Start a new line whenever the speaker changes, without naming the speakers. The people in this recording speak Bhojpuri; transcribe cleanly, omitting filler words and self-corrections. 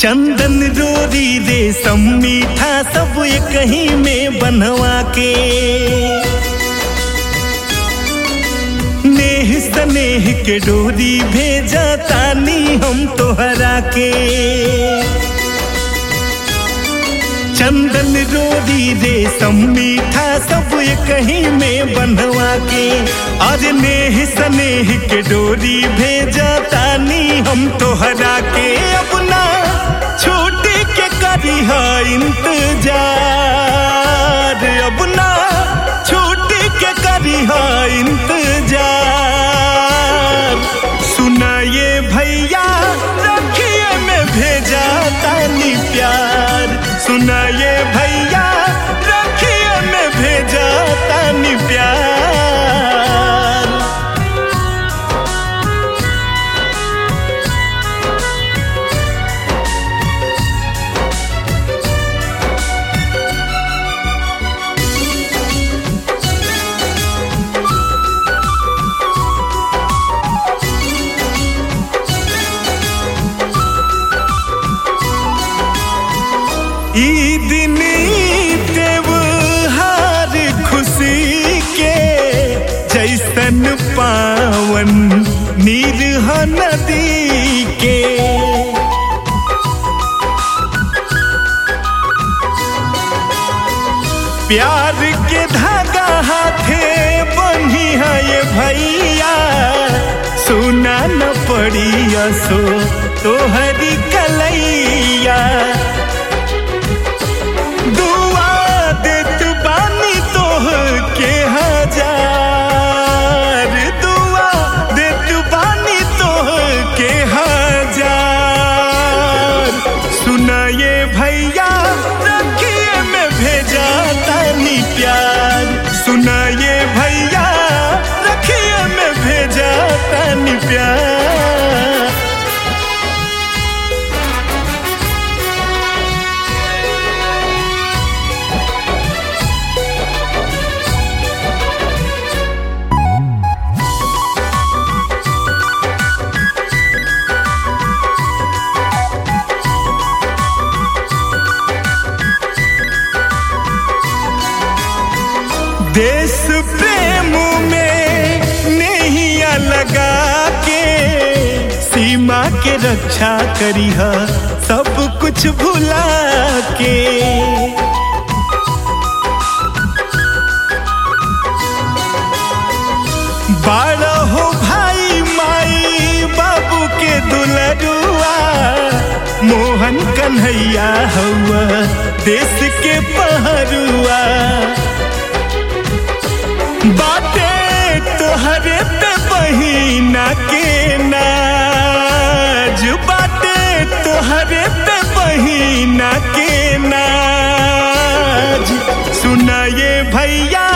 चंदन रोरी रेशम मीठा सब कहीं में बनवा के नेह स्नेह के डोरी भेजा तानी हम तोहरा के चंदन रोरी रेशम मीठा सब कहीं में बनवा के और नेह स्नेह के डोरी भेजा तानी हम तोहरा के अपना छोटे के करी है इंतजार अपना छोटे के करी है इंतजार सुना ये भैया रखिए में भेजा तानी प्यार सुना ये भैया रखिए में भेजा तानी प्यार ई दिन त्योहार खुशी के जैसन पावन नीर नदी के प्यार के धागा हाथे बनी है ये भैया सुना न पड़ी असो तोहरी कलैया दुआ देत बानी तोह के हजार दुआ देत बानी तोह के हजार सुना ये भैया रखिए में भेजा तानी प्यार सुना ये भैया रखिए में भेजा तानी प्यार देश प्रेम में नैया लगा के सीमा के रक्षा करी है सब कुछ भुला के बाड़ा हो भाई माई बाबू के दुलरुआ मोहन कन्हैया हुआ देश के पहरुआ बातें तोहरे पे बहिना के नाज बातें तोहरे पे बहिना के नाज सुना ये भैया